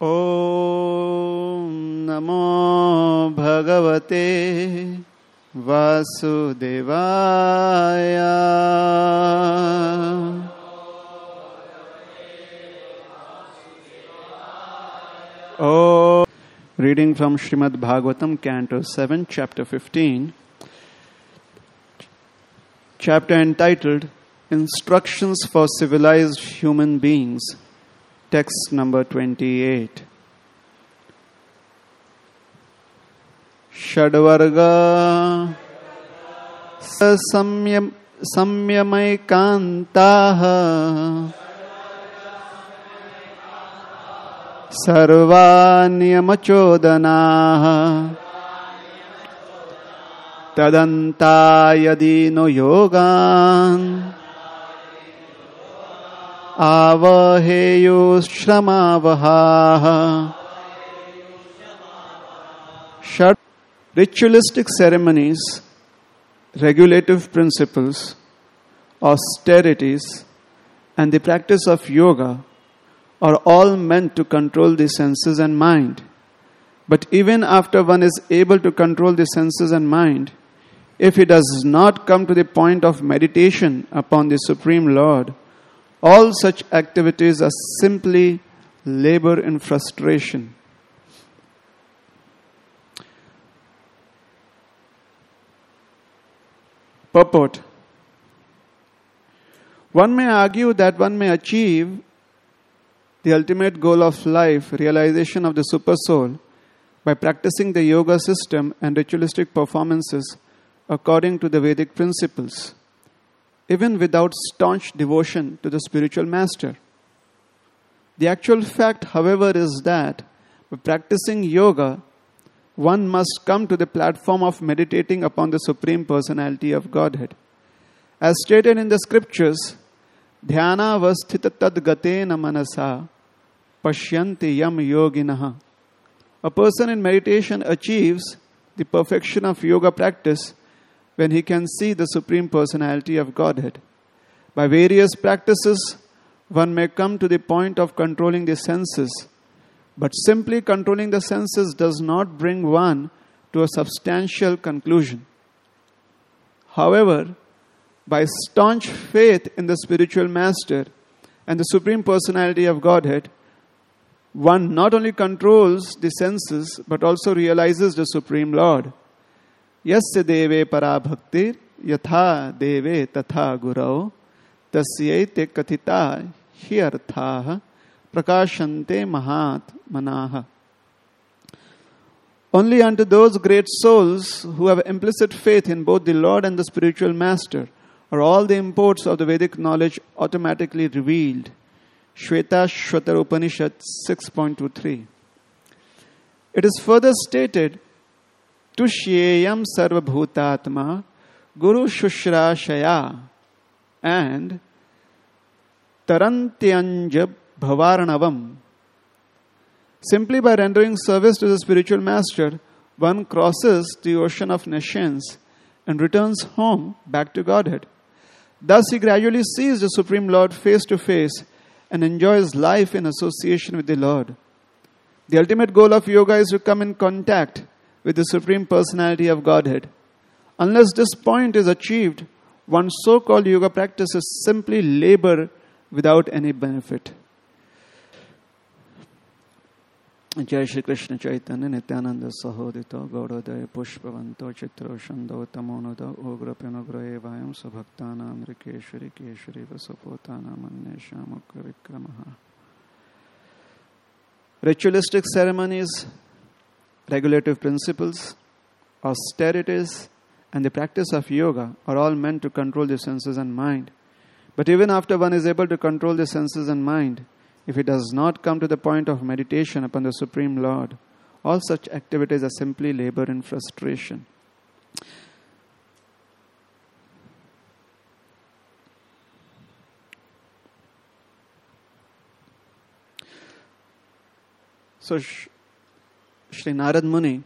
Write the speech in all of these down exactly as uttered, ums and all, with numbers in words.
Om Namo Bhagavate Vasudevaya. Oh, reading from Srimad Bhagavatam, Canto seven, Chapter fifteen. Chapter entitled Instructions for Civilized Human Beings. Text number twenty-eight. Shadvarga samyam samyamaikantaha sarvanyamachodanaha tadanta yadino yogan avaheyo shramavaha. Shad ritualistic ceremonies, regulative principles, austerities, and the practice of yoga are all meant to control the senses and mind. But even after one is able to control the senses and mind, if he does not come to the point of meditation upon the Supreme Lord, all such activities are simply labor in frustration. Purport. One may argue that one may achieve the ultimate goal of life, realization of the Supersoul, by practicing the yoga system and ritualistic performances according to the Vedic principles, even without staunch devotion to the spiritual master. The actual fact, however, is that by practicing yoga, one must come to the platform of meditating upon the Supreme Personality of Godhead. As stated in the scriptures, Dhyana vasthita tad gatena manasa pashyanti yam yoginaha. A person in meditation achieves the perfection of yoga practice when he can see the Supreme Personality of Godhead. By various practices, one may come to the point of controlling the senses, but simply controlling the senses does not bring one to a substantial conclusion. However, by staunch faith in the spiritual master and the Supreme Personality of Godhead, one not only controls the senses but also realizes the Supreme Lord. Yasya deve para bhaktir yatha deve tatha gurau tasyaite kathita hyarthaha prakashante mahat manaha. Only unto those great souls who have implicit faith in both the Lord and the spiritual master are all the imports of the Vedic knowledge automatically revealed. Shweta Shwatar Upanishad six point two three. It is further stated, Tushyeyam sarvabhutatma guru shushrashaya and Tarantyanjab Bhavaranavam. Simply by rendering service to the spiritual master, one crosses the ocean of nescience and returns home back to Godhead. Thus he gradually sees the Supreme Lord face to face and enjoys life in association with the Lord. The ultimate goal of yoga is to come in contact with the Supreme Personality of Godhead. Unless this point is achieved, one's so-called yoga practice is simply labor without any benefit. Jai Shri Krishna Chaitanya Nityananda Sahodito Gaurodaya Pushpavanto Chitro Shando Tamonoda Ogra Penogra Evayam Sabhaktana Rikeshwari Keshwari Vasapotana Manneshamukra Vikramaha. Ritualistic ceremonies, regulative principles, austerities, and the practice of yoga are all meant to control the senses and mind. But even after one is able to control the senses and mind, if he does not come to the point of meditation upon the Supreme Lord, all such activities are simply labor and frustration. So, Shri Narad Muni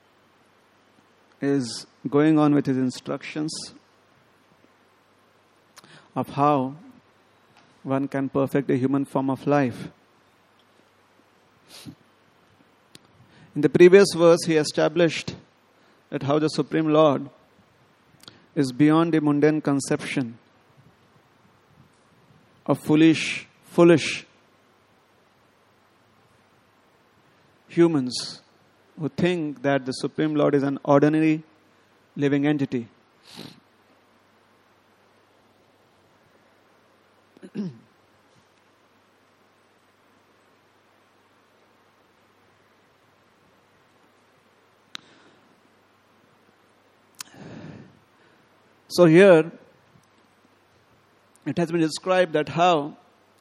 is going on with his instructions of how one can perfect the human form of life. In the previous verse, he established that how the Supreme Lord is beyond the mundane conception of foolish, foolish humans who think that the Supreme Lord is an ordinary living entity. So here, it has been described that how,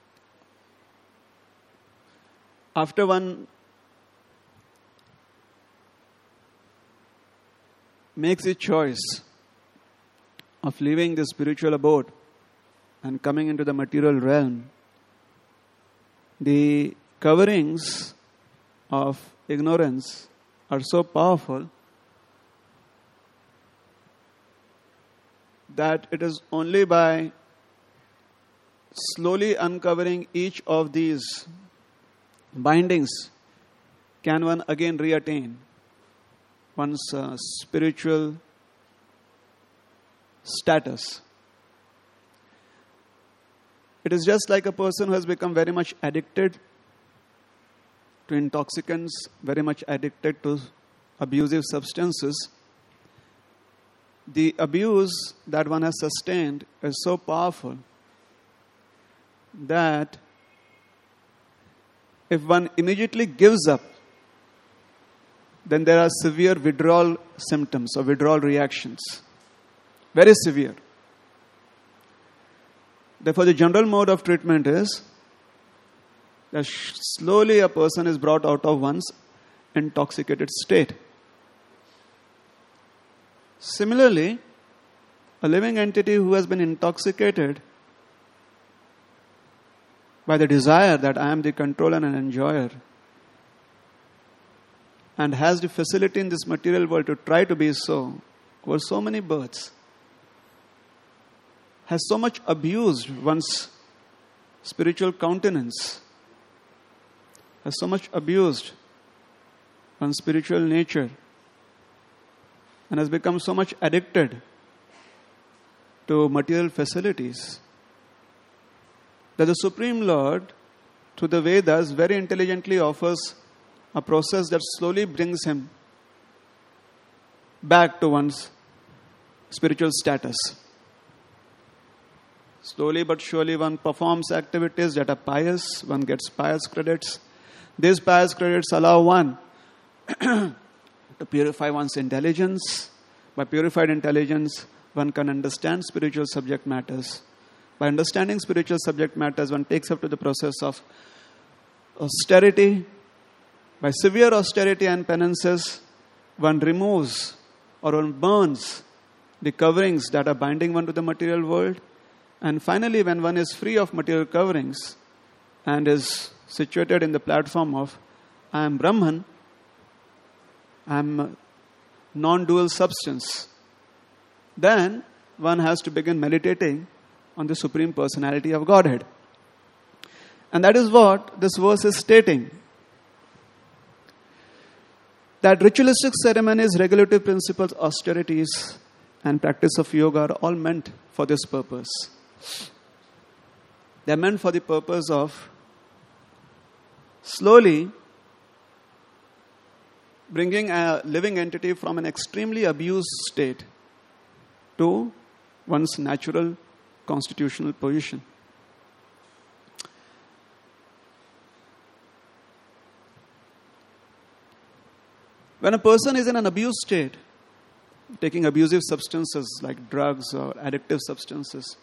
after one makes a choice of leaving the spiritual abode and coming into the material realm, the coverings of ignorance are so powerful that it is only by slowly uncovering each of these bindings can one again reattain one's uh, spiritual status. It is just like a person who has become very much addicted to intoxicants, very much addicted to abusive substances. The abuse that one has sustained is so powerful that if one immediately gives up, then there are severe withdrawal symptoms or withdrawal reactions. Very severe. Therefore, the general mode of treatment is that slowly a person is brought out of one's intoxicated state. Similarly, a living entity who has been intoxicated by the desire that I am the controller and enjoyer and has the facility in this material world to try to be so over so many births, has so much abused one's spiritual countenance, has so much abused one's spiritual nature, and has become so much addicted to material facilities, that the Supreme Lord, through the Vedas, very intelligently offers a process that slowly brings him back to one's spiritual status. Slowly but surely one performs activities that are pious, one gets pious credits. These pious credits allow one to purify one's intelligence. By purified intelligence, one can understand spiritual subject matters. By understanding spiritual subject matters, one takes up to the process of austerity. By severe austerity and penances, one removes or one burns the coverings that are binding one to the material world. And finally, when one is free of material coverings and is situated in the platform of I am Brahman, I am non-dual substance, then one has to begin meditating on the Supreme Personality of Godhead. And that is what this verse is stating. That ritualistic ceremonies, regulative principles, austerities, and practice of yoga are all meant for this purpose. They are meant for the purpose of slowly bringing a living entity from an extremely abused state to one's natural constitutional position. When a person is in an abused state, taking abusive substances like drugs or addictive substances,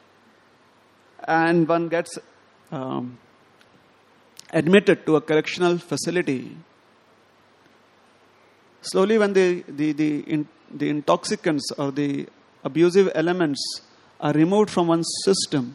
and one gets um, admitted to a correctional facility, slowly when the, the, the, in, the intoxicants or the abusive elements are removed from one's system,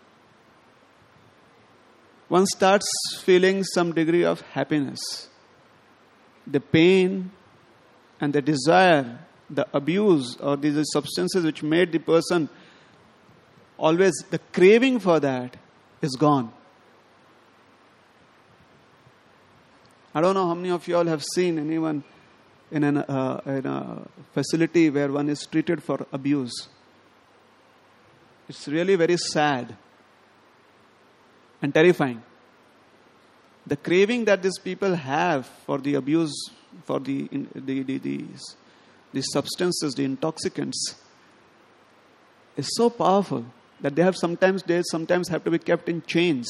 one starts feeling some degree of happiness. The pain and the desire, the abuse or these substances which made the person always, the craving for that is gone. I don't know how many of you all have seen anyone in, an, uh, in a facility where one is treated for abuse. It's really very sad and terrifying. The craving that these people have for the abuse, for the, the, the, the, the substances, the intoxicants, is so powerful that they have sometimes they sometimes have to be kept in chains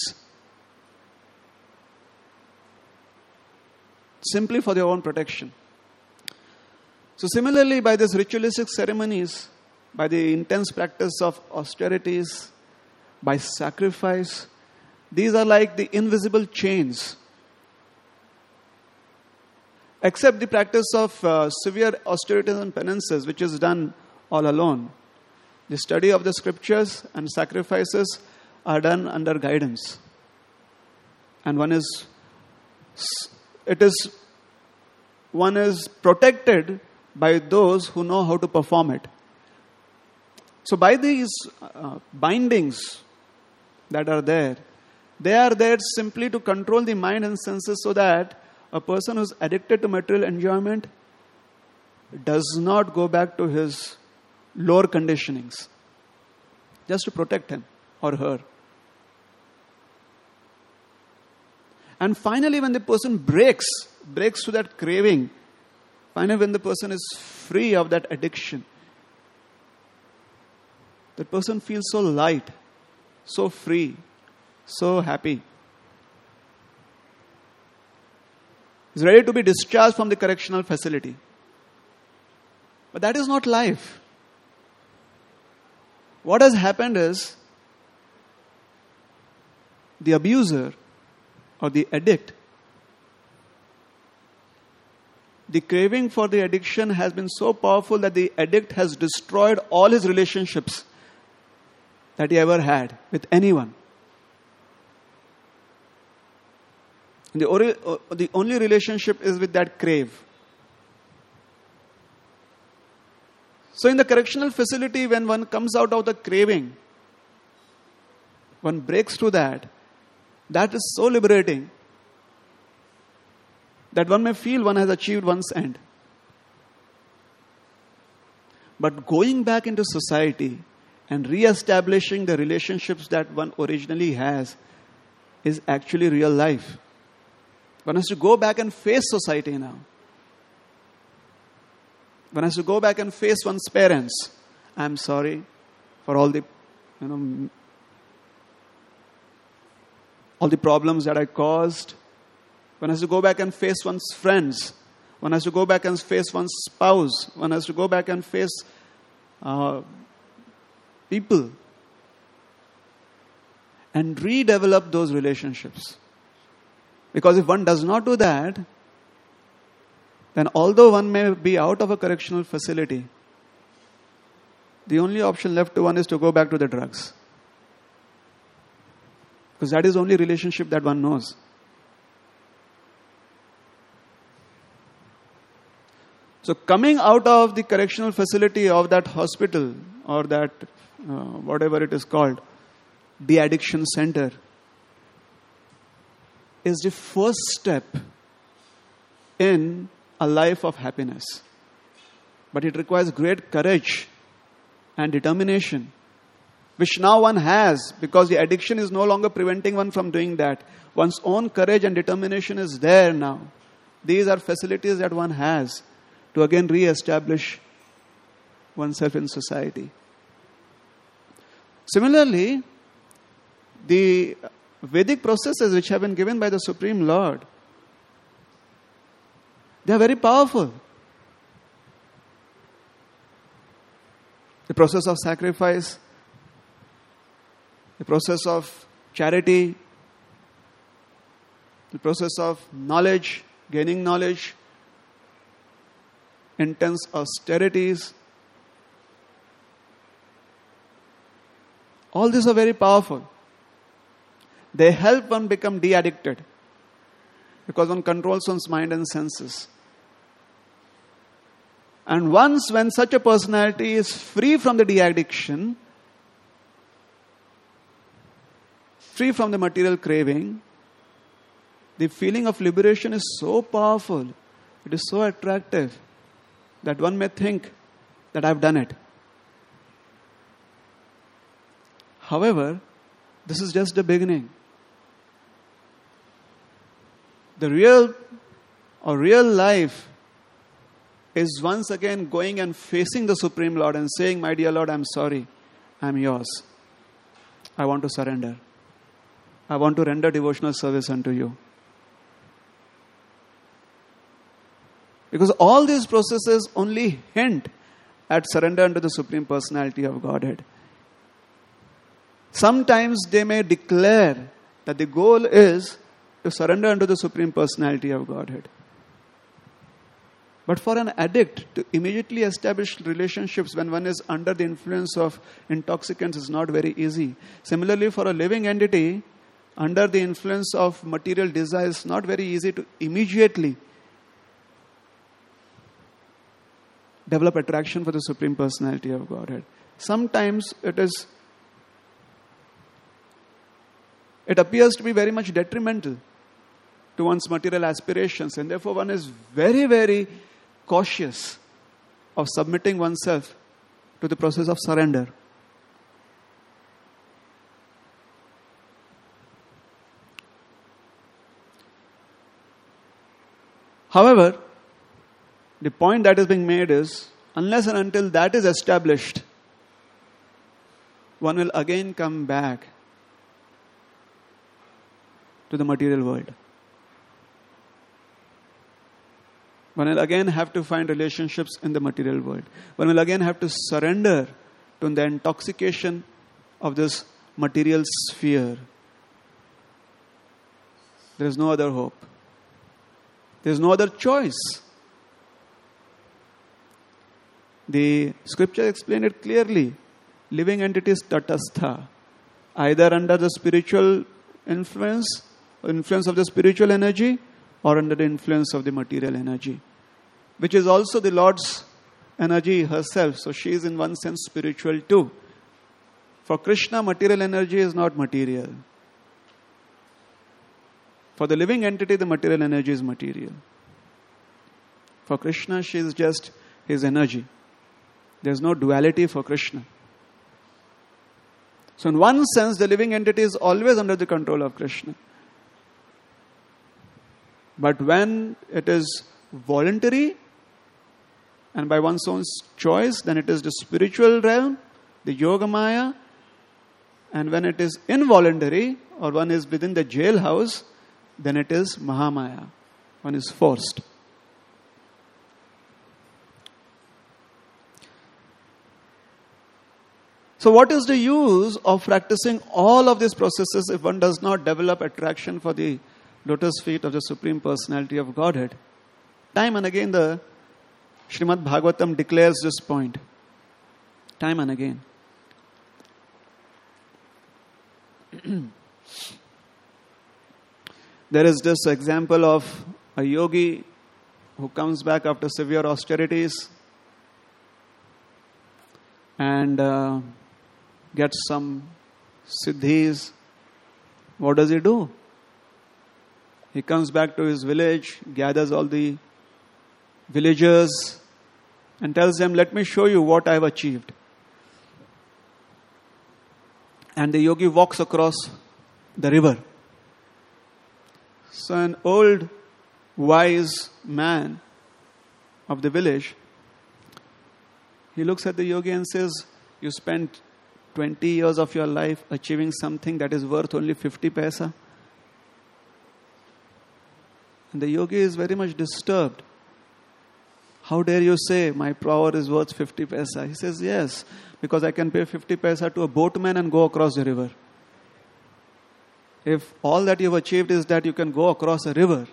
simply for their own protection. So similarly, by these ritualistic ceremonies, by the intense practice of austerities, by sacrifice, these are like the invisible chains. Except the practice of uh, severe austerities and penances, which is done all alone. The study of the scriptures and sacrifices are done under guidance. And one is, it is, one is protected by those who know how to perform it. So by these uh, bindings that are there, they are there simply to control the mind and senses so that a person who is addicted to material enjoyment does not go back to his lower conditionings. Just to protect him or her. And finally, when the person breaks, breaks to that craving, finally when the person is free of that addiction, that person feels so light, so free, so happy. He's ready to be discharged from the correctional facility. But that is not life. What has happened is, the abuser or the addict, the craving for the addiction has been so powerful that the addict has destroyed all his relationships that he ever had with anyone. The, ori- the only relationship is with that crave. So in the correctional facility, when one comes out of the craving, one breaks through that, that is so liberating that one may feel one has achieved one's end. But going back into society and re-establishing the relationships that one originally has is actually real life. One has to go back and face society now. One has to go back and face one's parents. I'm sorry for all the, you know, all the problems that I caused. One has to go back and face one's friends. One has to go back and face one's spouse. One has to go back and face uh, people. And redevelop those relationships. Because if one does not do that, then although one may be out of a correctional facility, the only option left to one is to go back to the drugs. Because that is the only relationship that one knows. So coming out of the correctional facility of that hospital or that uh, whatever it is called, de-addiction center, is the first step in a life of happiness. But it requires great courage and determination, which now one has, because the addiction is no longer preventing one from doing that. One's own courage and determination is there now. These are facilities that one has to again re-establish oneself in society. Similarly, the Vedic processes which have been given by the Supreme Lord, they are very powerful. The process of sacrifice, the process of charity, the process of knowledge, gaining knowledge, intense austerities. All these are very powerful. They help one become de-addicted because one controls one's mind and senses. And once when such a personality is free from the de-addiction, free from the material craving, the feeling of liberation is so powerful, it is so attractive, that one may think that I've done it. However, this is just the beginning. The real or real life is once again going and facing the Supreme Lord and saying, my dear Lord, I'm sorry. I'm yours. I want to surrender. I want to render devotional service unto you. Because all these processes only hint at surrender unto the Supreme Personality of Godhead. Sometimes they may declare that the goal is to surrender unto the Supreme Personality of Godhead. But for an addict to immediately establish relationships when one is under the influence of intoxicants is not very easy. Similarly, for a living entity under the influence of material desires, it's not very easy to immediately develop attraction for the Supreme Personality of Godhead. Sometimes it is, it appears to be very much detrimental to one's material aspirations, and therefore one is very, very cautious of submitting oneself to the process of surrender. However, the point that is being made is, unless and until that is established, one will again come back to the material world. One will again have to find relationships in the material world. One will again have to surrender to the intoxication of this material sphere. There is no other hope. There is no other choice. The scripture explained it clearly. Living entities tatastha, either under the spiritual influence, influence of the spiritual energy, or under the influence of the material energy, which is also the Lord's energy herself. So she is in one sense spiritual too. For Krishna, material energy is not material. For the living entity, the material energy is material. For Krishna, she is just his energy. There is no duality for Krishna. So in one sense, the living entity is always under the control of Krishna. But when it is voluntary and by one's own choice, then it is the spiritual realm, the Yogamaya. And when it is involuntary, or one is within the jailhouse, then it is Mahamaya. One is forced. So what is the use of practicing all of these processes if one does not develop attraction for the lotus feet of the Supreme Personality of Godhead? Time and again the Srimad Bhagavatam declares this point. Time and again. There is this example of a yogi who comes back after severe austerities and uh, gets some siddhis. What does he do? He comes back to his village, gathers all the villagers and tells them, let me show you what I have achieved. And the yogi walks across the river. So an old wise man of the village, he looks at the yogi and says, you spent twenty years of your life achieving something that is worth only fifty paisa. And the yogi is very much disturbed. How dare you say my power is worth fifty paisa? He says, yes, because I can pay fifty paisa to a boatman and go across the river. If all that you've achieved is that you can go across a river,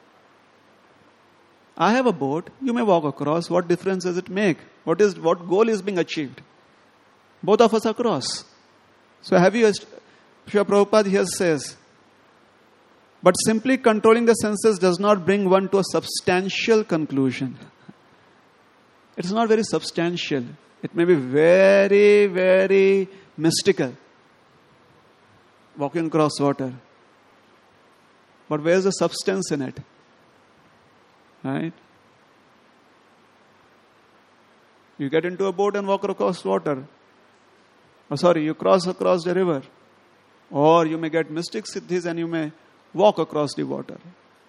I have a boat, you may walk across. What difference does it make? What is what goal is being achieved? Both of us across. So have you, Srila Prabhupada here says, but simply controlling the senses does not bring one to a substantial conclusion. It's not very substantial. It may be very, very mystical. Walking across water. But where's the substance in it? Right? You get into a boat and walk across water. Oh, sorry, you cross across the river. Or you may get mystic siddhis and you may walk across the water.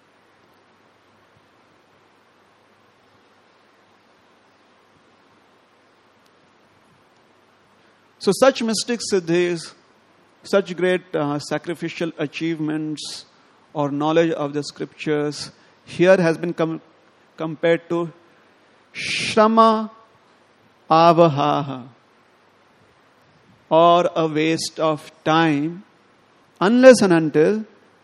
So such mystic siddhis, such great uh, sacrificial achievements or knowledge of the scriptures here has been com- compared to shrama avahaha, or a waste of time, unless and until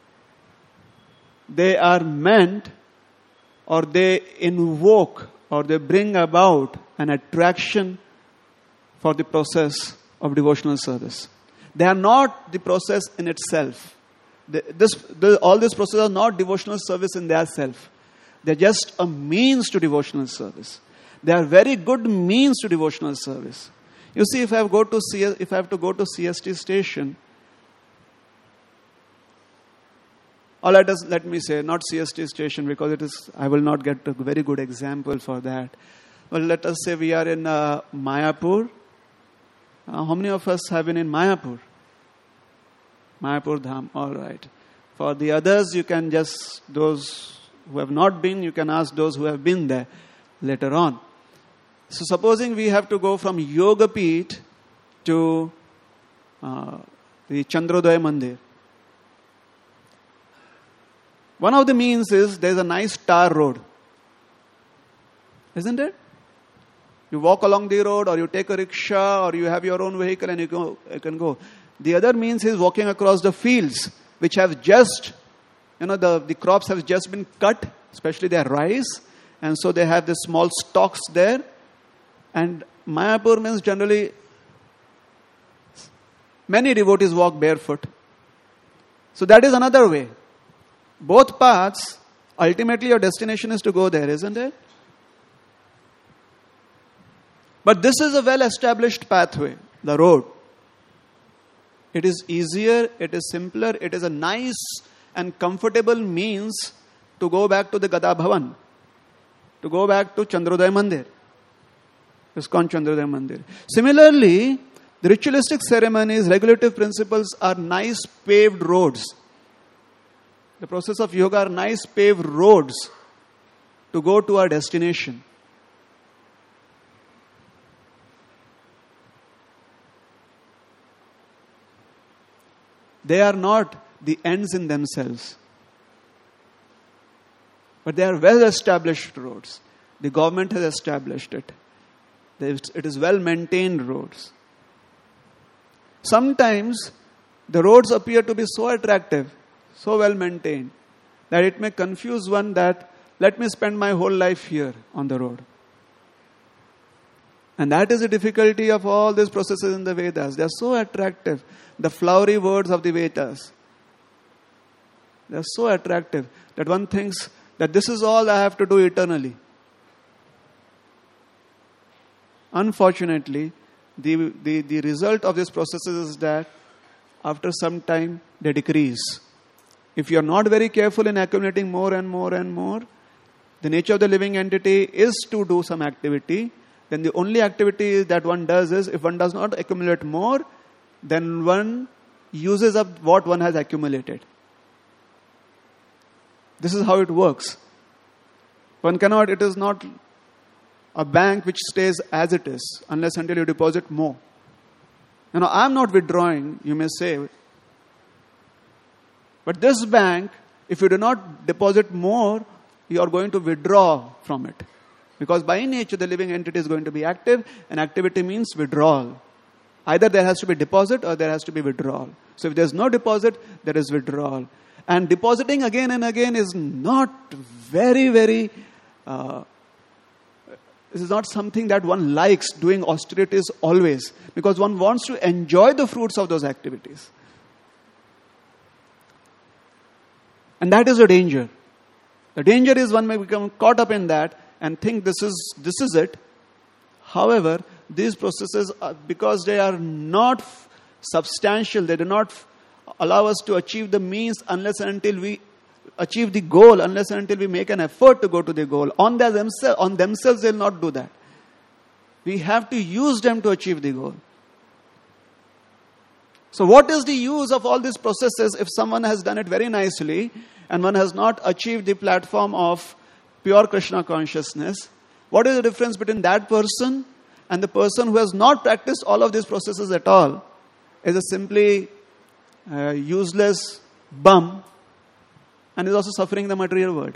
they are meant or they invoke or they bring about an attraction for the process of devotional service. They are not the process in itself. The, this, the, all this process are not devotional service in their self. They are just a means to devotional service. They are very good means to devotional service. You see, if I go to C S, if I have to go to C S T station, or let us let me say not C S T station because it is I will not get a very good example for that. Well, let us say we are in uh, Mayapur. Uh, how many of us have been in Mayapur? Mayapur Dham. All right. For the others, you can just, those who have not been, you can ask those who have been there later on. So supposing we have to go from Yogapeeth to uh, the Chandrodaya Mandir. One of the means is there is a nice tar road. Isn't it? You walk along the road or you take a rickshaw or you have your own vehicle and you, go, you can go. The other means is walking across the fields which have just, you know, the, the crops have just been cut, especially their rice. And so they have the small stalks there. And Mayapur means generally many devotees walk barefoot. So that is another way. Both paths, ultimately your destination is to go there, isn't it? But this is a well-established pathway, the road. It is easier, it is simpler, it is a nice and comfortable means to go back to the Gada Bhavan, to go back to Chandrodaya Mandir, ISKCON Chandrodaya Mandir. Similarly, the ritualistic ceremonies, regulative principles are nice paved roads. The process of yoga are nice paved roads to go to our destination. They are not the ends in themselves. But they are well-established roads. The government has established it. It is well-maintained roads. Sometimes the roads appear to be so attractive, so well-maintained, that it may confuse one that, let me spend my whole life here on the road. And that is the difficulty of all these processes in the Vedas. They are so attractive. The flowery words of the Vedas. They are so attractive that one thinks that this is all I have to do eternally. Unfortunately, the, the, the result of these processes is that after some time they decrease. If you are not very careful in accumulating more and more and more, the nature of the living entity is to do some activity. Then the only activity that one does is, if one does not accumulate more, then one uses up what one has accumulated. This is how it works. One cannot, it is not a bank which stays as it is, unless until you deposit more. You know, I am not withdrawing, you may say. But this bank, if you do not deposit more, you are going to withdraw from it. Because by nature, the living entity is going to be active, and activity means withdrawal. Either there has to be deposit or there has to be withdrawal. So if there is no deposit, there is withdrawal. And depositing again and again is not very, very... Uh, this is not something that one likes, doing austerities always. Because one wants to enjoy the fruits of those activities. And that is a danger. The danger is one may become caught up in that and think this is this is it. However, these processes, are, because they are not f- substantial, they do not f- allow us to achieve the means unless and until we achieve the goal unless and until we make an effort to go to the goal. On, their themselves, on themselves, they will not do that. We have to use them to achieve the goal. So what is the use of all these processes if someone has done it very nicely and one has not achieved the platform of pure Krishna consciousness? What is the difference between that person and the person who has not practiced all of these processes at all? Is a simply uh, useless bum and is also suffering the material world.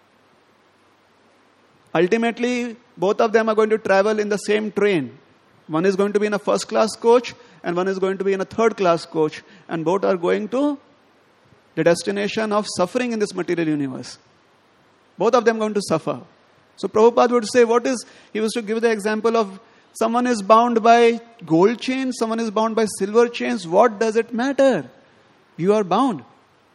Ultimately, both of them are going to travel in the same train. One is going to be in a first class coach and one is going to be in a third class coach, and both are going to the destination of suffering in this material universe. Both of them are going to suffer. So Prabhupada would say, what is, he was to give the example of someone is bound by gold chains, someone is bound by silver chains. What does it matter? You are bound.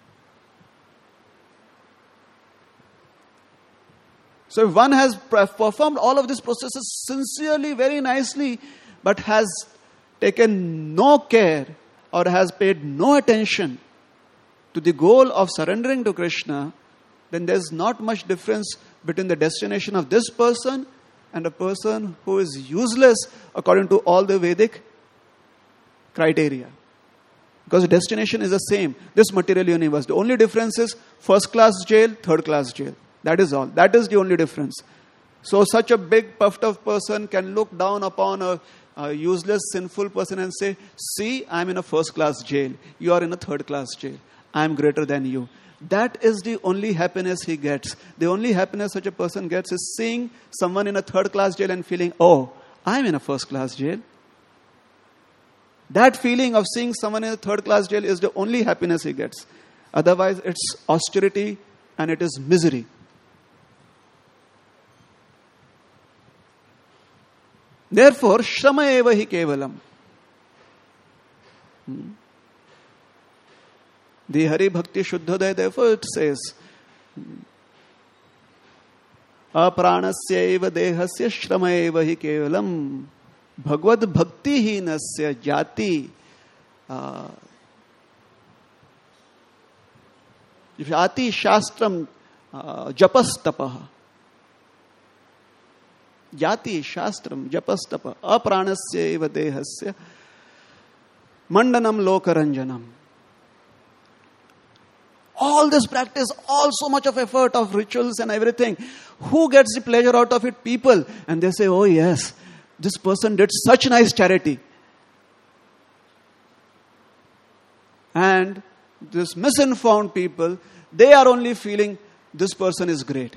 So if one has performed all of these processes sincerely, very nicely, but has taken no care or has paid no attention to the goal of surrendering to Krishna, then there's not much difference between the destination of this person and a person who is useless according to all the Vedic criteria. Because the destination is the same, this material universe. The only difference is first class jail, third class jail. That is all. That is the only difference. So such a big puffed up person can look down upon a, a useless, sinful person and say, see, I'm in a first class jail. You are in a third class jail. I'm greater than you. That is the only happiness he gets. The only happiness such a person gets is seeing someone in a third class jail and feeling, oh, I'm in a first class jail. That feeling of seeing someone in a third class jail is the only happiness he gets. Otherwise, it's austerity and it is misery. Therefore, Shrama eva hi kevalam. Hmm. The Hari Bhakti Shuddhodaya, therefore it says, Apranasya eva dehasya shrama eva hi kevalam bhagavad bhakti hinasya jati uh, jati shastram uh, japastapaha. Jati shastram japastapa apranasya eva dehasya mandanam lokaranjanam. All this practice, all so much of effort of rituals and everything. Who gets the pleasure out of it? People. And they say, oh yes, this person did such nice charity. And this misinformed people, they are only feeling this person is great.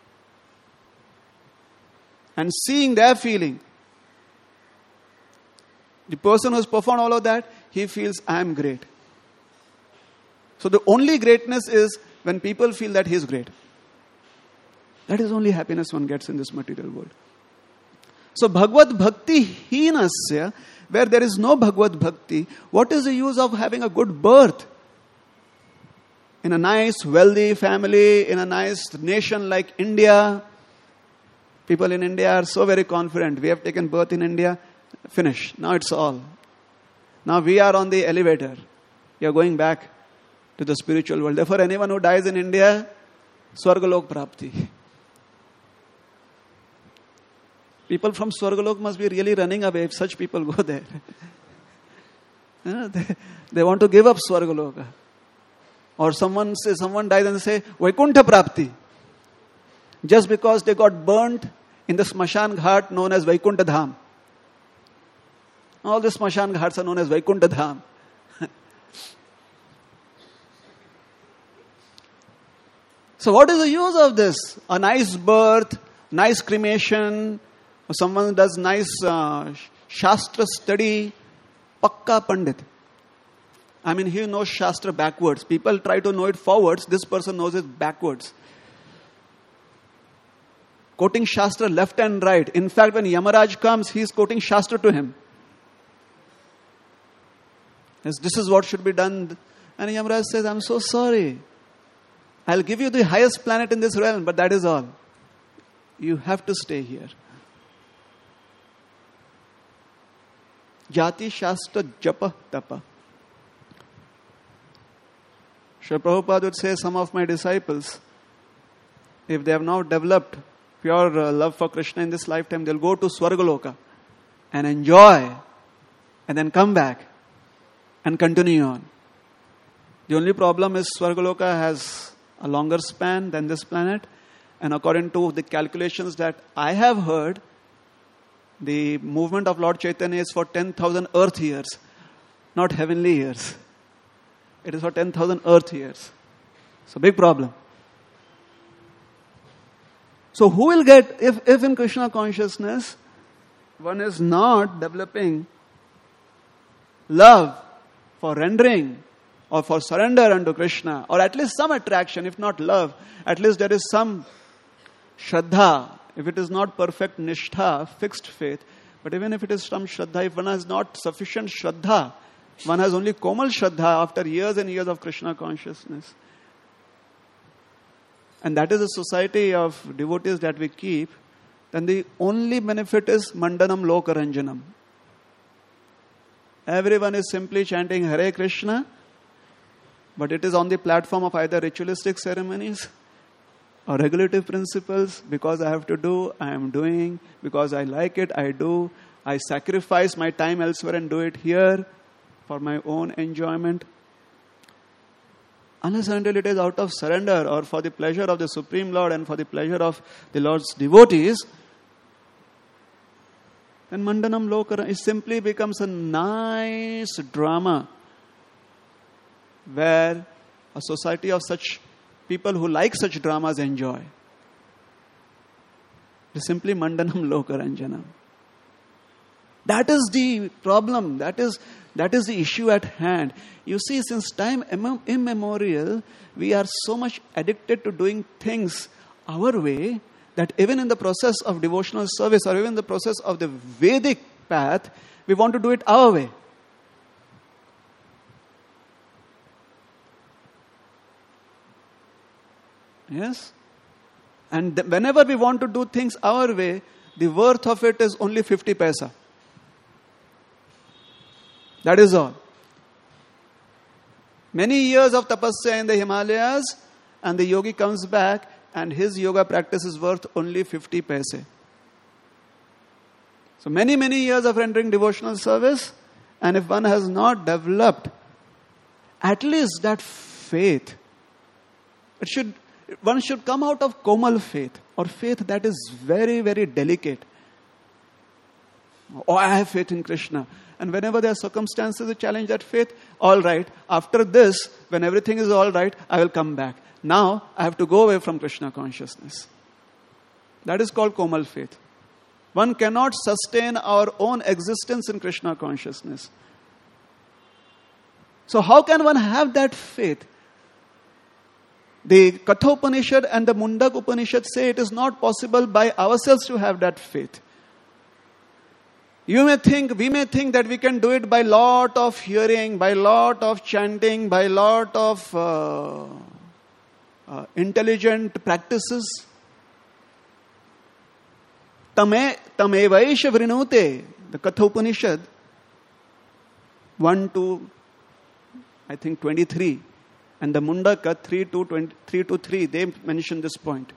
And seeing their feeling, the person who has performed all of that, he feels, I am great. So the only greatness is when people feel that he is great. That is only happiness one gets in this material world. So Bhagavad Bhakti Hinasya, where there is no Bhagavad Bhakti, what is the use of having a good birth? In a nice, wealthy family, in a nice nation like India. People in India are so very confident. We have taken birth in India. Finish. Now it's all. Now we are on the elevator. We are going back to the spiritual world. Therefore, anyone who dies in India, Swargalok Prapti. People from Swargalok must be really running away if such people go there. they, they want to give up Swargaloka. Or someone say, someone dies and they say, Vaikuntha Prapti. Just because they got burnt in the Smashan Ghat known as Vaikuntha Dham. All the Smashan Ghats are known as Vaikuntha Dham. So what is the use of this? A nice birth, nice cremation, or someone does nice uh, Shastra study, Pakka Pandit. I mean, he knows Shastra backwards. People try to know it forwards. This person knows it backwards. Quoting Shastra left and right. In fact, when Yamaraj comes, he is quoting Shastra to him. Yes, this is what should be done. And Yamaraj says, I'm so sorry. I'll give you the highest planet in this realm, but that is all. You have to stay here. Jati Shastra Japa Tapa. Srila Prabhupada would say, some of my disciples, if they have not developed pure uh, love for Krishna in this lifetime, they'll go to Swargaloka and enjoy and then come back and continue on. The only problem is Swargaloka has a longer span than this planet, and according to the calculations that I have heard, the movement of Lord Chaitanya is for ten thousand earth years, not heavenly years. It is for ten thousand earth years. It's a big problem. So who will get, if, if in Krishna consciousness, one is not developing love for rendering or for surrender unto Krishna, or at least some attraction, if not love, at least there is some Shraddha. If it is not perfect Nishtha, fixed faith, but even if it is some Shraddha, if one has not sufficient Shraddha, one has only Komal Shraddha after years and years of Krishna consciousness. And that is the society of devotees that we keep, then the only benefit is Mandanam Lokaranjanam. Everyone is simply chanting Hare Krishna, but it is on the platform of either ritualistic ceremonies or regulative principles. Because I have to do, I am doing. Because I like it, I do. I sacrifice my time elsewhere and do it here for my own enjoyment. Unless and until it is out of surrender or for the pleasure of the Supreme Lord and for the pleasure of the Lord's devotees, then Mandanam Lokara, it simply becomes a nice drama where a society of such people who like such dramas enjoy. It is simply Mandanam Lokaranjanam. That is the problem. That is that is the issue at hand. You see, since time immemorial, we are so much addicted to doing things our way that even in the process of devotional service or even in the process of the Vedic path, we want to do it our way. Yes? And th- whenever we want to do things our way, the worth of it is only fifty paisa. That is all. Many years of tapasya in the Himalayas, and the yogi comes back and his yoga practice is worth only fifty paise. So many, many years of rendering devotional service, and if one has not developed at least that faith, it should one should come out of Komal faith, or faith that is very, very delicate. Oh, I have faith in Krishna. And whenever there are circumstances that challenge that faith, all right, after this, when everything is all right, I will come back. Now, I have to go away from Krishna consciousness. That is called Komal faith. One cannot sustain our own existence in Krishna consciousness. So how can one have that faith? The Katha Upanishad and the Mundak Upanishad say it is not possible by ourselves to have that faith. You may think, we may think that we can do it by lot of hearing, by lot of chanting, by lot of uh, uh, intelligent practices. Tame tamevaisha vrinute, the Katha Upanishad, one to, I think, twenty-three. And the Mundaka, three to three, they mention this point.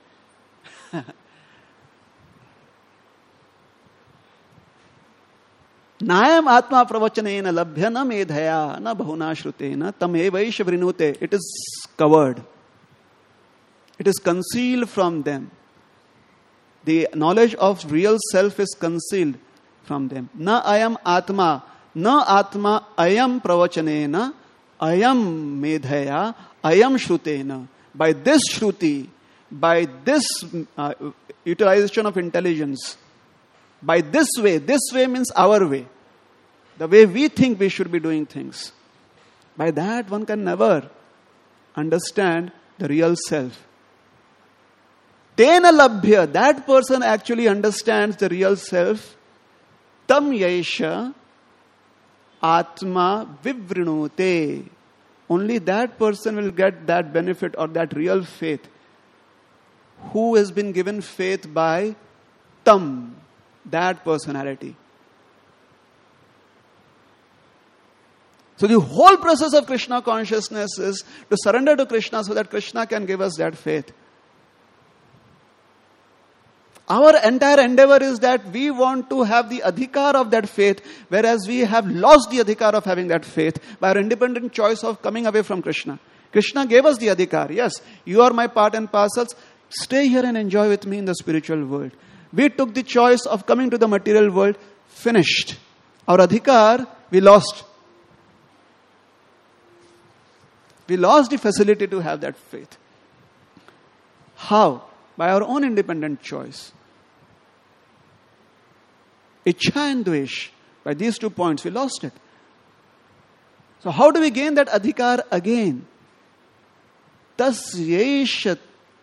Nayam atma pravachanena labhyana medhaya na bahuna shrutena tamevaisha vrinute. It is covered. It is concealed from them. The knowledge of real self is concealed from them. Na ayam atma, na atma ayam pravachanena, ayam medhaya, ayam shrutena. By this shruti, by this uh, utilization of intelligence, by this way, this way means our way, the way we think we should be doing things. By that one can never understand the real self. Tena labhya, that person actually understands the real self. Tam yaisha atma vivrinute. Only that person will get that benefit or that real faith who has been given faith by tam, that personality. So the whole process of Krishna consciousness is to surrender to Krishna so that Krishna can give us that faith. Our entire endeavor is that we want to have the adhikar of that faith, whereas we have lost the adhikar of having that faith by our independent choice of coming away from Krishna. Krishna gave us the adhikar. Yes, you are my part and parcels. Stay here and enjoy with me in the spiritual world. We took the choice of coming to the material world. Finished. Our adhikar, we lost. We lost the facility to have that faith. How? By our own independent choice. Ichha and Dvesh. By these two points, we lost it. So how do we gain that adhikar again? Tas yeshat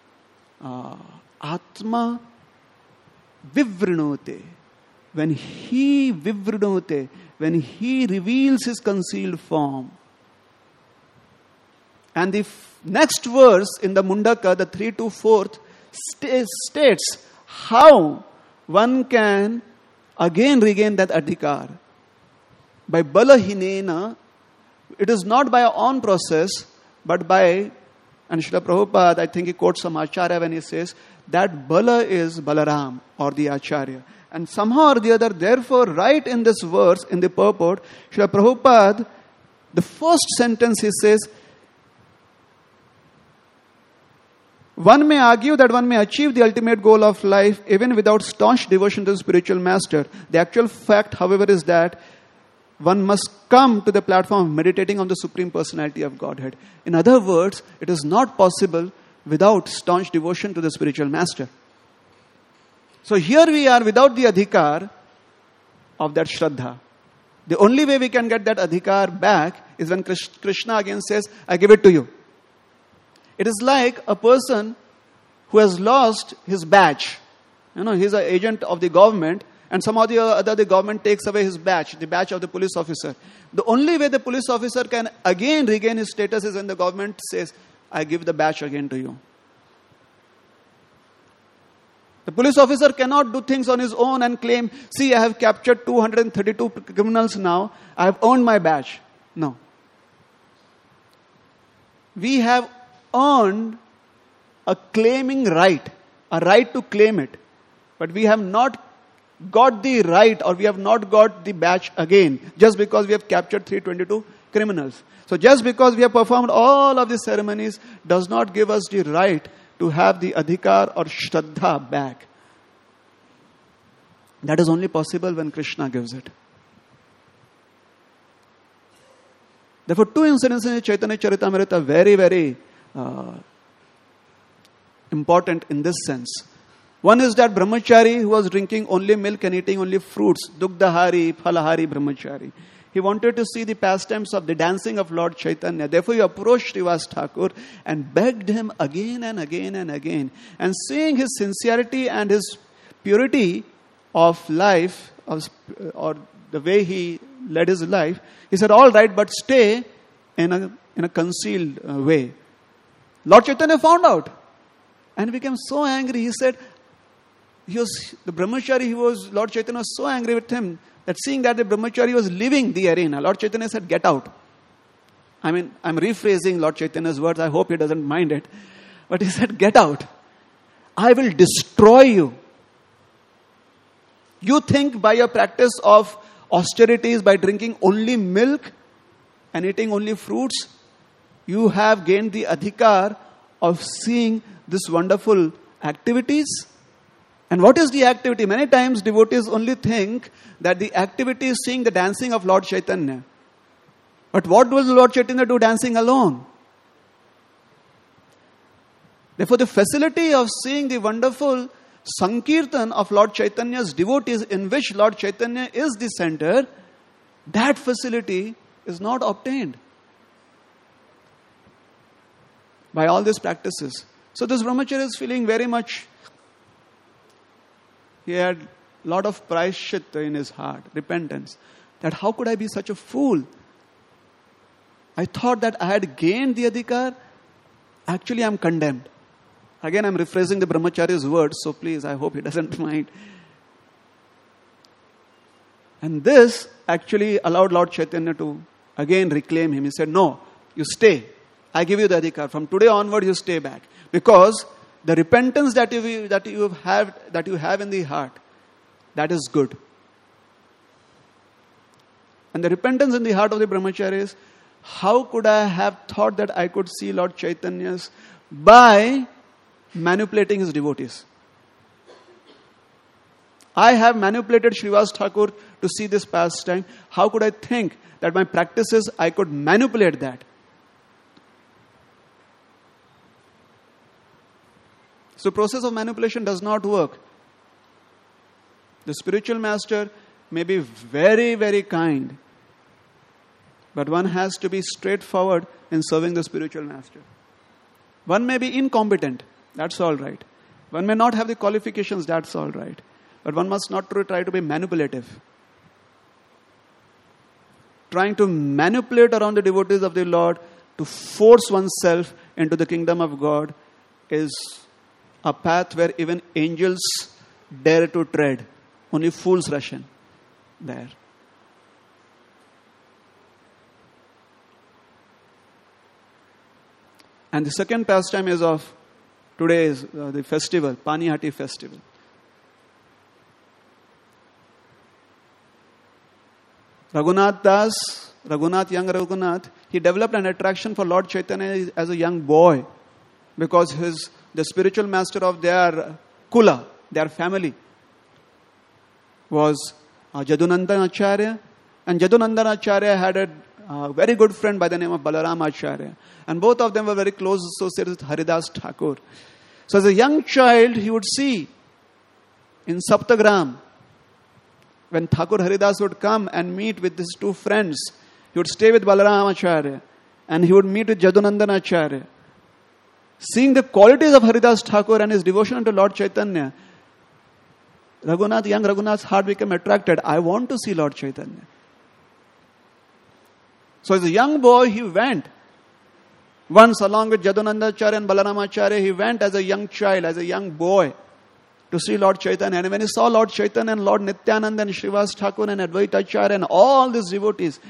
atma vivrinote. When he vivrinote, when he reveals his concealed form. And the f- next verse in the Mundaka, the three to fourth, st- states how one can again regain that adhikar. By balahinena, it is not by our own process, but by, and Srila Prabhupada, I think he quotes some Acharya when he says, that bala is Balaram or the Acharya. And somehow or the other, therefore, right in this verse, in the purport, Srila Prabhupada, the first sentence he says, one may argue that one may achieve the ultimate goal of life even without staunch devotion to the spiritual master. The actual fact, however, is that one must come to the platform of meditating on the Supreme Personality of Godhead. In other words, it is not possible without staunch devotion to the spiritual master. So here we are without the adhikar of that Shraddha. The only way we can get that adhikar back is when Krishna again says, I give it to you. It is like a person who has lost his badge. You know, he's an agent of the government, and somehow the other the government takes away his badge, the badge of the police officer. The only way the police officer can again regain his status is when the government says, I give the badge again to you. The police officer cannot do things on his own and claim, see, I have captured two hundred thirty-two criminals now, I have earned my badge. No. We have earned a claiming right, a right to claim it. But we have not got the right, or we have not got the badge again, just because we have captured three hundred twenty-two criminals. So just because we have performed all of these ceremonies does not give us the right to have the adhikar or shraddha back. That is only possible when Krishna gives it. Therefore, two incidents in Chaitanya Charitamrita are very, very uh, important in this sense. One is that brahmachari who was drinking only milk and eating only fruits, dugdhahari, phalahari brahmachari. He wanted to see the pastimes of the dancing of Lord Chaitanya. Therefore, he approached Srivas Thakur and begged him again and again and again. And seeing his sincerity and his purity of life, of, or the way he led his life, he said, all right, but stay in a, in a concealed uh, way. Lord Chaitanya found out and became so angry. He said, he was, the brahmachari, he was, Lord Chaitanya was so angry with him that seeing that the brahmachari was leaving the arena, Lord Chaitanya said, get out. I mean, I'm rephrasing Lord Chaitanya's words. I hope he doesn't mind it. But he said, get out. I will destroy you. You think by your practice of austerities, by drinking only milk and eating only fruits, you have gained the adhikar of seeing this wonderful activities. And what is the activity? Many times devotees only think that the activity is seeing the dancing of Lord Chaitanya. But what will Lord Chaitanya do dancing alone? Therefore, the facility of seeing the wonderful Sankirtan of Lord Chaitanya's devotees, in which Lord Chaitanya is the center, that facility is not obtained by all these practices. So this brahmachari is feeling very much, he had a lot of prayashchit in his heart, repentance, that how could I be such a fool? I thought that I had gained the adhikar. Actually, I am condemned. Again, I am rephrasing the brahmachari's words, so please, I hope he doesn't mind. And this actually allowed Lord Chaitanya to again reclaim him. He said, no, you stay. I give you the adhikar. From today onward, you stay back. Because the repentance that you, that you have, that you have in the heart, that is good. And the repentance in the heart of the brahmachari is, how could I have thought that I could see Lord Chaitanya's by manipulating his devotees? I have manipulated Srivas Thakur to see this pastime. How could I think that my practices, I could manipulate that? So process of manipulation does not work. The spiritual master may be very, very kind, but one has to be straightforward in serving the spiritual master. One may be incompetent, that's all right. One may not have the qualifications, that's all right. But one must not try to be manipulative. Trying to manipulate around the devotees of the Lord to force oneself into the kingdom of God is a path where even angels dare to tread. Only fools rush in there. And the second pastime is of today's uh, the festival, Panihati festival. Raghunath Das, Raghunath, young Raghunath, he developed an attraction for Lord Chaitanya as a young boy because his the spiritual master of their kula, their family, was uh, Jadunandan Acharya. And Jadunandan Acharya had a uh, very good friend by the name of Balaram Acharya. And both of them were very close associated with Haridas Thakur. So as a young child, he would see in Saptagram, when Thakur Haridas would come and meet with his two friends, he would stay with Balaram Acharya and he would meet with Jadunandan Acharya. Seeing the qualities of Haridas Thakur and his devotion to Lord Chaitanya, Raghunath, young Raghunath's heart became attracted. I want to see Lord Chaitanya. So as a young boy, he went. Once along with Jadunandan Acharya and Balaram Acharya, he went as a young child, as a young boy, to see Lord Chaitanya. And when he saw Lord Chaitanya and Lord Nityananda and Srivas Thakur and Advaita Acharya and all these devotees,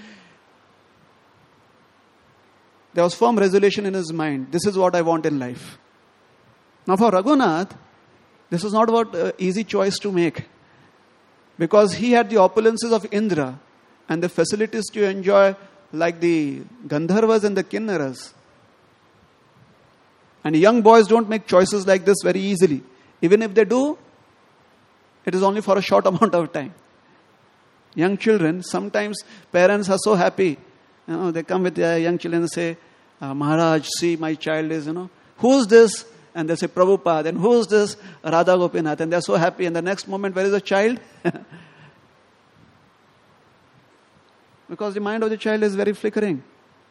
there was firm resolution in his mind. This is what I want in life. Now for Raghunath, this was not about uh, easy choice to make. Because he had the opulences of Indra and the facilities to enjoy like the Gandharvas and the Kinnaras. And young boys don't make choices like this very easily. Even if they do, it is only for a short amount of time. Young children, sometimes parents are so happy. You know, they come with their young children and say, uh, Maharaj, see my child is, you know, who's this? And they say, Prabhupada. And who's this? Radha Gopinath. And they're so happy. And the next moment, where is the child? Because the mind of the child is very flickering.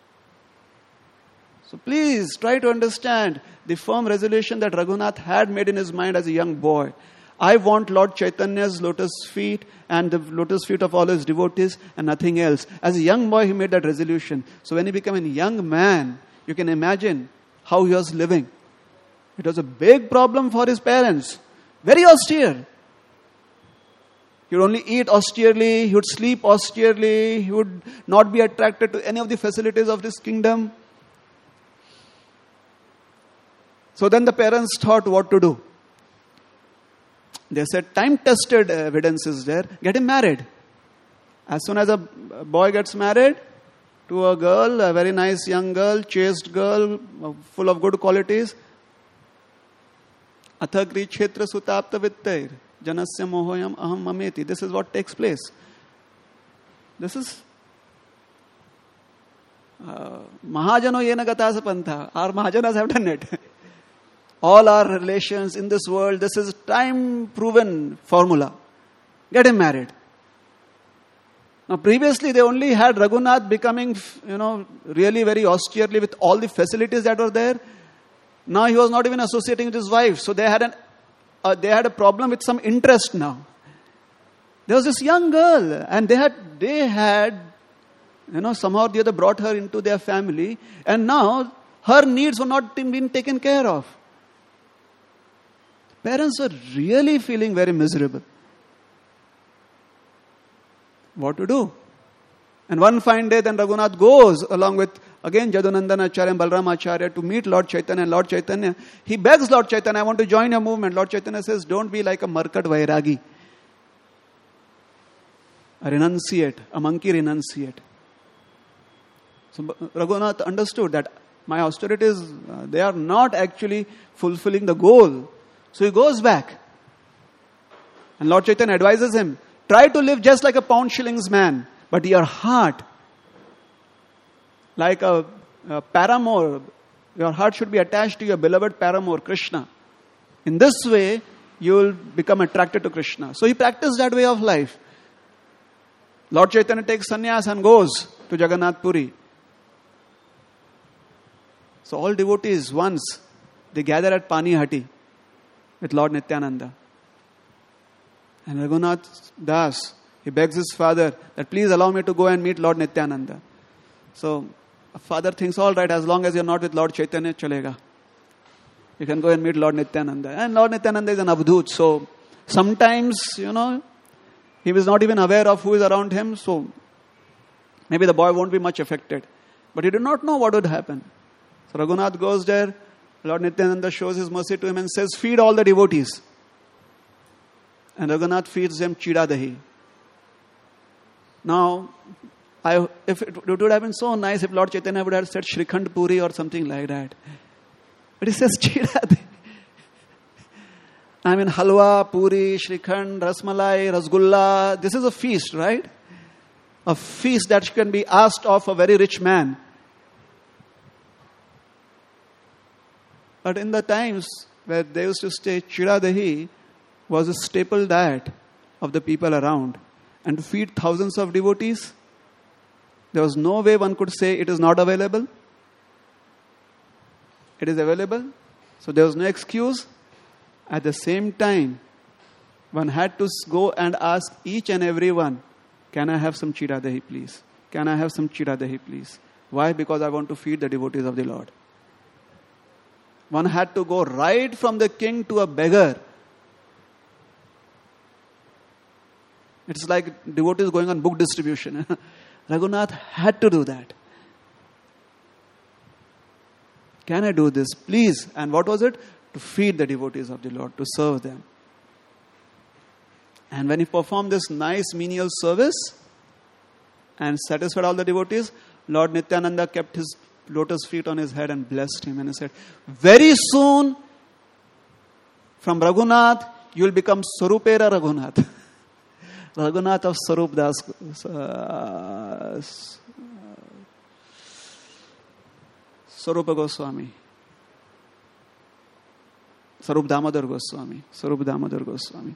So please try to understand the firm resolution that Raghunath had made in his mind as a young boy. I want Lord Chaitanya's lotus feet and the lotus feet of all his devotees and nothing else. As a young boy, he made that resolution. So when he became a young man, you can imagine how he was living. It was a big problem for his parents. Very austere. He would only eat austerely. He would sleep austerely. He would not be attracted to any of the facilities of this kingdom. So then the parents thought what to do. They said, time-tested evidence is there. Get him married. As soon as a boy gets married to a girl, a very nice young girl, chaste girl, full of good qualities, Athakri kshetra sutapta vittair janasya mohoyam aham mameti. This is what takes place. This is uh, Mahajano yena gatasa pantha. Our Mahajanas have done it. All our relations in this world, this is time-proven formula. Get him married. Now previously they only had Raghunath becoming, you know, really very austerely with all the facilities that were there. Now he was not even associating with his wife. So they had an, uh, they had a problem with some interest now. There was this young girl and they had, they had, you know, somehow or the other brought her into their family. And now her needs were not being taken care of. Parents were really feeling very miserable. What to do? And one fine day, then Raghunath goes along with, again, Jadunandan Acharya and Balram Acharya to meet Lord Chaitanya. And Lord Chaitanya, he begs Lord Chaitanya, I want to join your movement. Lord Chaitanya says, don't be like a Markat Vairagi. A renunciate, a monkey renunciate. So Raghunath understood that my austerities, uh, they are not actually fulfilling the goal. So he goes back. And Lord Chaitanya advises him, try to live just like a pound shillings man. But your heart, like a, a paramour, your heart should be attached to your beloved paramour, Krishna. In this way, you will become attracted to Krishna. So he practiced that way of life. Lord Chaitanya takes sannyas and goes to Jagannath Puri. So all devotees once, they gather at Panihati with Lord Nityananda. And Raghunath Das, he begs his father that please allow me to go and meet Lord Nityananda. So a father thinks, all right, as long as you're not with Lord Chaitanya, chalega. You can go and meet Lord Nityananda. And Lord Nityananda is an avdut. So sometimes, you know, he was not even aware of who is around him. So maybe the boy won't be much affected. But he did not know what would happen. So Raghunath goes there. Lord Nityananda shows his mercy to him and says, feed all the devotees. And Raghunath feeds them chida dahi. Now, I, if it, it would have been so nice if Lord Chaitanya would have said Shrikhand Puri or something like that. But he says chida dahi. I mean, halwa, puri, shrikhand, rasmalai, rasgulla. This is a feast, right? A feast that can be asked of a very rich man. But in the times where they used to stay, chida dahi was a staple diet of the people around. And to feed thousands of devotees, there was no way one could say it is not available. It is available. So there was no excuse. At the same time, one had to go and ask each and every one, can I have some chida dahi, please? Can I have some chida dahi, please? Why? Because I want to feed the devotees of the Lord. One had to go right from the king to a beggar. It's like devotees going on book distribution. Raghunath had to do that. Can I do this? Please. And what was it? To feed the devotees of the Lord, to serve them. And when he performed this nice menial service and satisfied all the devotees, Lord Nityananda kept his lotus feet on his head and blessed him. And he said, very soon, from Raghunath, you will become Sarupera Raghunath. Raghunath of Sarup Das, uh, Sarupa Goswami. Sarup Damodar Goswami. Sarup Damodar Goswami.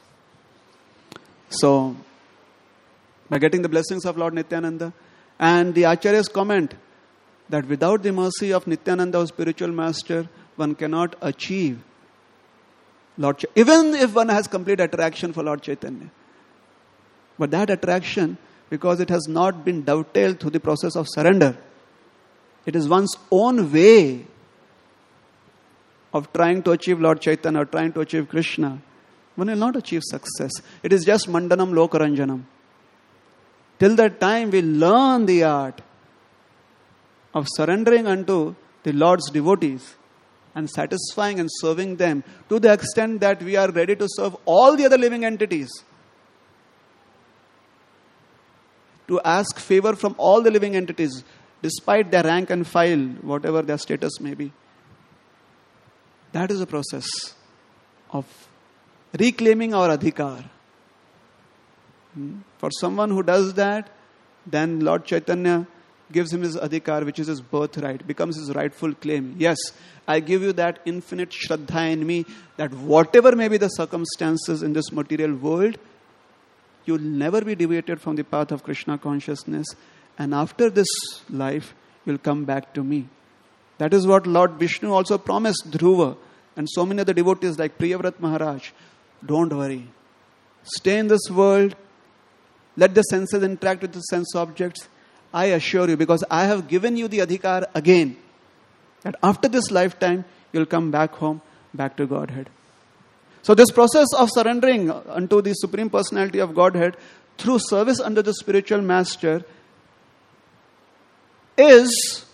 So, by getting the blessings of Lord Nityananda, and the Acharyas comment that without the mercy of Nityananda, our spiritual master, one cannot achieve Lord Ch- even if one has complete attraction for Lord Chaitanya. But that attraction, because it has not been dovetailed through the process of surrender, it is one's own way of trying to achieve Lord Chaitanya or trying to achieve Krishna, one will not achieve success. It is just mandanam lokaranjanam. Till that time we learn the art of surrendering unto the Lord's devotees and satisfying and serving them to the extent that we are ready to serve all the other living entities. To ask favor from all the living entities, despite their rank and file, whatever their status may be. That is a process of reclaiming our adhikar. For someone who does that, then Lord Chaitanya gives him his adhikar, which is his birthright, becomes his rightful claim. Yes, I give you that infinite shraddha in me, that whatever may be the circumstances in this material world, you will never be deviated from the path of Krishna consciousness. And after this life, you will come back to me. That is what Lord Vishnu also promised Dhruva and so many other devotees like Priyavrat Maharaj. Don't worry. Stay in this world. Let the senses interact with the sense objects. I assure you, because I have given you the adhikar again, that after this lifetime, you will come back home, back to Godhead. So this process of surrendering unto the Supreme Personality of Godhead through service under the spiritual master is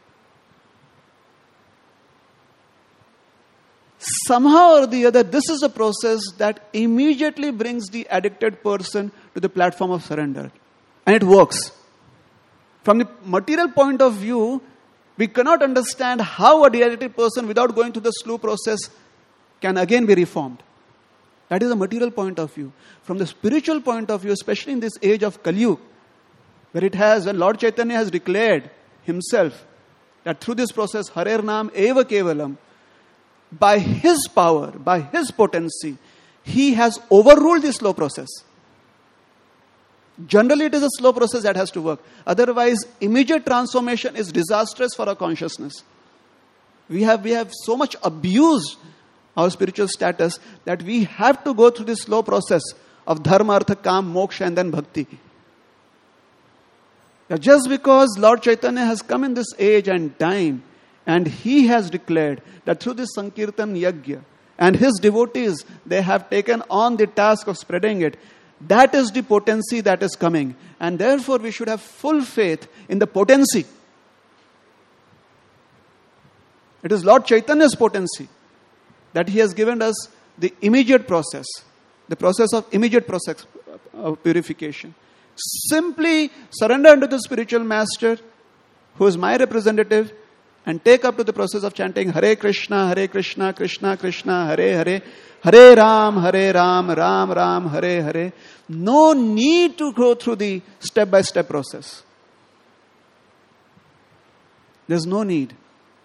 somehow or the other, this is a process that immediately brings the addicted person to the platform of surrender. And it works. From the material point of view, we cannot understand how a addicted person, without going through the slow process, can again be reformed. That is a material point of view. From the spiritual point of view, especially in this age of Kali Yuga, where it has, when Lord Chaitanya has declared himself that through this process, Harer Naam Eva Kevalam, by his power, by his potency, he has overruled the slow process. Generally, it is a slow process that has to work. Otherwise, immediate transformation is disastrous for our consciousness. We have, we have so much abused our spiritual status that we have to go through this slow process of dharma, artha, kam, moksha, and then bhakti. Now, just because Lord Chaitanya has come in this age and time, and he has declared that through this Sankirtan Yajna, and his devotees, they have taken on the task of spreading it, that is the potency that is coming. And therefore, we should have full faith in the potency. It is Lord Chaitanya's potency that he has given us the immediate process, the process of immediate process of purification. Simply surrender unto the spiritual master, who is my representative, and take up to the process of chanting Hare Krishna, Hare Krishna, Krishna Krishna, Hare Hare, Hare Ram, Hare Ram, Ram Ram, Hare Hare. No need to go through the step-by-step process. There's no need.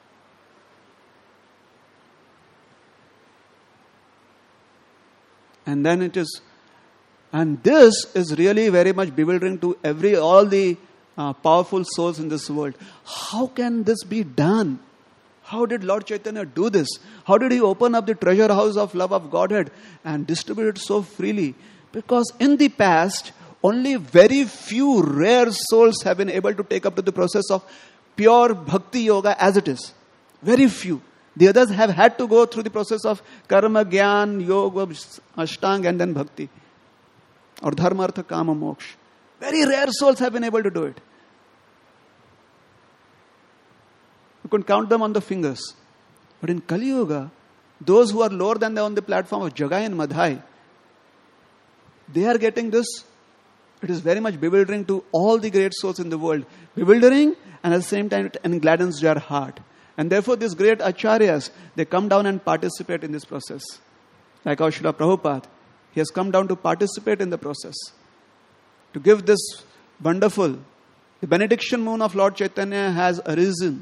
And then it is, and this is really very much bewildering to every, all the Uh, powerful souls in this world. How can this be done? How did Lord Chaitanya do this? How did he open up the treasure house of love of Godhead and distribute it so freely? Because in the past, only very few rare souls have been able to take up to the process of pure bhakti yoga as it is. Very few. The others have had to go through the process of karma, gyan, yoga, ashtang, and then bhakti. Or dharma, artha, kama, moksha. Very rare souls have been able to do it. You can count them on the fingers. But in Kali Yuga, those who are lower than they on the platform of Jagai and Madhai, they are getting this. It is very much bewildering to all the great souls in the world. Bewildering, and at the same time it engladdens their heart. And therefore these great acharyas, they come down and participate in this process. Like our Srila Prabhupada, he has come down to participate in the process. To give this wonderful, the benediction moon of Lord Chaitanya has arisen.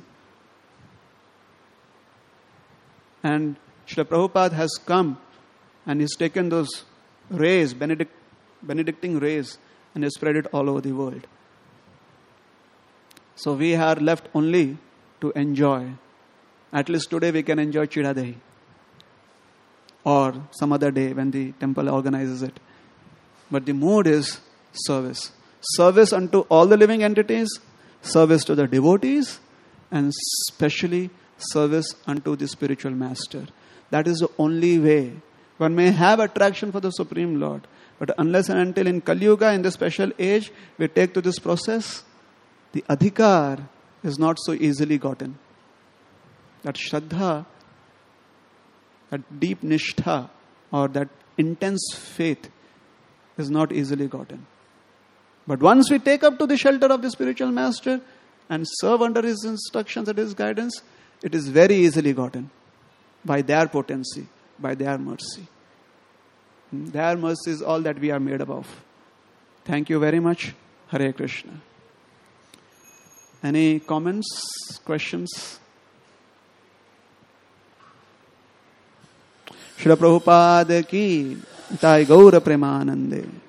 And Srila Prabhupada has come and he's taken those rays, benedict, benedicting rays, and has spread it all over the world. So we are left only to enjoy. At least today we can enjoy Chidadahi. Or some other day when the temple organizes it. But the mood is service. Service unto all the living entities, service to the devotees, and especially service unto the spiritual master. That is the only way. One may have attraction for the Supreme Lord, but unless and until in Kali Yuga, in the special age, we take to this process, the adhikar is not so easily gotten. That shraddha, that deep nishtha, or that intense faith is not easily gotten. But once we take up to the shelter of the spiritual master and serve under his instructions and his guidance, it is very easily gotten by their potency, by their mercy. Their mercy is all that we are made up of. Thank you very much. Hare Krishna. Any comments, questions? Srila Prabhupada ki Nitai Gaura Premanande.